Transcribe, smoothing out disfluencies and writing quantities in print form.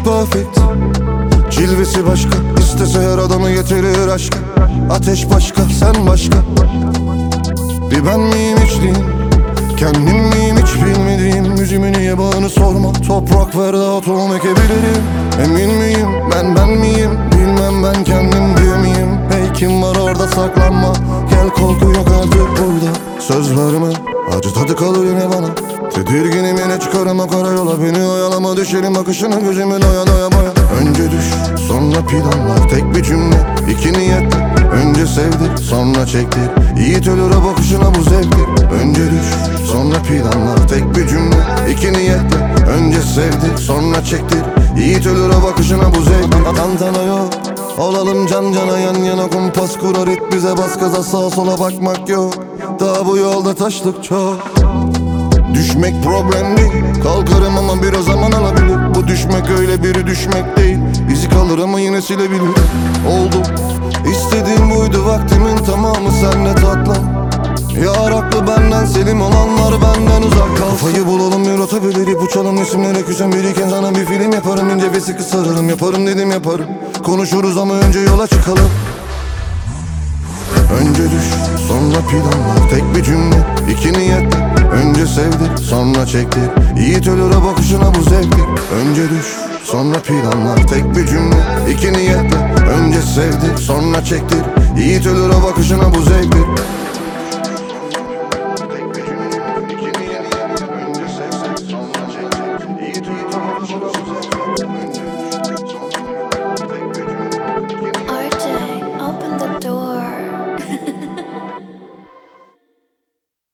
perfect. Cilvesi başka, istese her adamı getirir aşka. Ateş başka, sen başka. Bir ben miyim hiç değil, kendim miyim hiç bilmediğim. Yüzümü niye bağını sorma, toprak ver daha tohum ekebilirim. Emin miyim, ben miyim, bilmem ben kendim diye miyim. Hey kim var orada, saklanma, gel korku yok artık burada. Söz verme, acı tadı kalır yine bana. Tedirginim yine çıkarım o karayyola. Beni oyalama, düşerim akışına, gözümün oya doya boya. Önce düş, sonra planlar, tek bir cümle, iki niyetle. Önce sevdir, sonra çektir, yiğit ölür o bakışına, bu zevktir. Önce düş, sonra planlar, tek bir cümle, iki niyetle. Önce sevdir, sonra çektir, yiğit ölür o bakışına, bu zevktir. Tantana yok, olalım can cana, yan yana kumpas kurar it bize, bas gaza, sağa sola bakmak yok. Daha bu yolda taşlık çok. Düşmek problem değil, kalkarım ama biraz zaman alabilir. Bu düşmek öyle biri düşmek değil, izi kalır ama yine silebilir. Oldu, istediğim buydu, vaktimin tamamı senle tatlım. Yar haklı, benden selim olanlar benden uzak kalsın. Kafayı bulalım, bir otobüleri uçalım, isimlere küsen biriken sana bir film yaparım. İnce ve sıkı sararım, yaparım dedim yaparım. Konuşuruz ama önce yola çıkalım. Önce düş, sonra planlar, tek bir cümle, iki niyetle. Önce sevdir, sonra çektir, yiğit ölür o bakışına, bu zevktir. Önce düş, sonra planlar, tek bir cümle, iki niyetle. Önce sevdir, sonra çektir, yiğit ölür o bakışına, bu zevktir. Önce sevdir, sonra çektir, yiğit ölür o bakışına, bu zevktir.